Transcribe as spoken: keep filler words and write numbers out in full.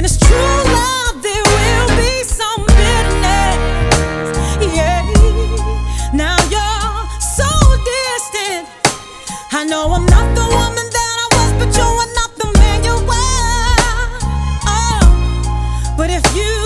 it's true love, there will be some bitterness. Yeah, now you're so distant. I know I'm not the woman that I was, but you are not the man you were. Oh, but if you